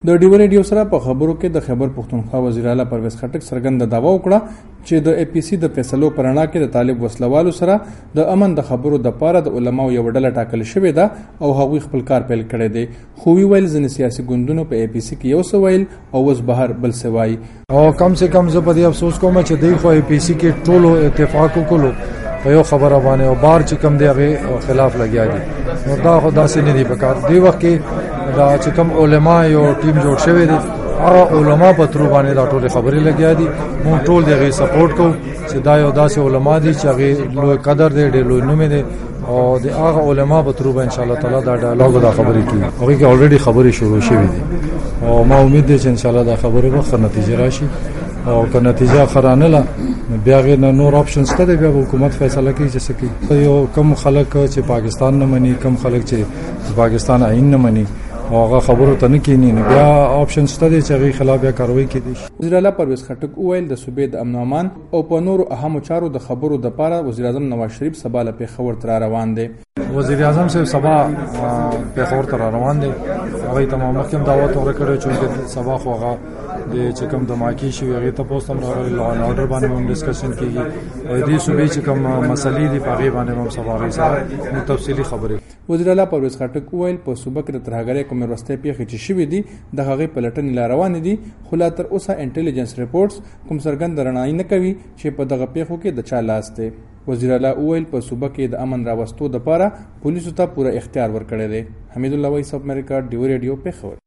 د ډیو ریډیو سره په خبرو کې د خیبر پښتونخوا وزیر اعلی پرویز خټک څرګنده دعوا وکړه چې د اپی سي د فیصلو پر اړه کې د طالب وسلوالو سره د امن د خبرو د پاره د علماو یو ډله ټاکل شوې ده او هغوی خپل کار پیل کړی دی خو ویل ځینې سیاسي ګوندونو په اپی سي کې یو څه ویل او اوس بهر بل څه وایي او کم سے کم زه په دې افسوس کوم چې دوی خو اپی سي کې ټولو اتفاق وکړو په یو خبره باندې او بار چې کم دی هغه خلاف لګیا دي نو دا خو داسې نه دی پکار دی وخت کې دا چې کوم علما یو ټیم جوړ شوی دی هغه علما په تر باندې دا ټول خبرې لګیا دي مونږ ټول دغه سپورټ کوو چې دا یو داسې علما دي چې هغه لوی قدر دی ډېر لوی نوم دی او د هغه علما په تر باندې ان شاء الله تعالی دا ډایالوګ دا خبرې کوي هغه کې الریډي خبرې شروع شوې دي او ما امید ده چې ان شاء الله دا خبرې به ښه نتیجه راشي او که نتیجه خرانه لا بیا غیر نور آپشنز ته بیا حکومت فیصله کوي چې سکی یو کم خلک چې پاکستان نه مني کم خلک چې پاکستان عین نه مني هغه خبرو ته نه کینی بیا آپشنز ته چې غي خلاف بیا کاروي کیږي وزیر اعلی پرویز خټک وویل د صوبې د امن امان او په نورو اهمو چارو د خبرو د پاره وزیر اعظم نواز شریف سبا له پیښور تر روان دی وزیر اعظم صاحب سبا پیښور تر روان دی هغه تمام مخکې دعوت ورکړی چې سبا خو هغه د چې کوم دماکي شي هغه ته پوسټ هم راغلی لا ان اورډر باندې هم ډسکشن کیږي او دې صوبې چې کوم مسلې دي په هغه باندې هم سبا غي سره تفصیلی خبرې وزیر اعلی پرویز خټک وویل په صوبه کې د ترهګرۍ کوم وروستۍ پیښې چې شوې دي د هغې پلټنې لا روانې دي خو لا تر اوسه انټیلیجنس رپورټس کوم څرګنده رڼایي نه کوي چې په دغه پیښو کې د چا لاس دی وزیر اعلی وویل په صوبه کې د امن راوستو دپاره پولیسو ته پوره اختیار ورکړی دی حمید الله وایس اف امریکا ډیو ریډیو پیښور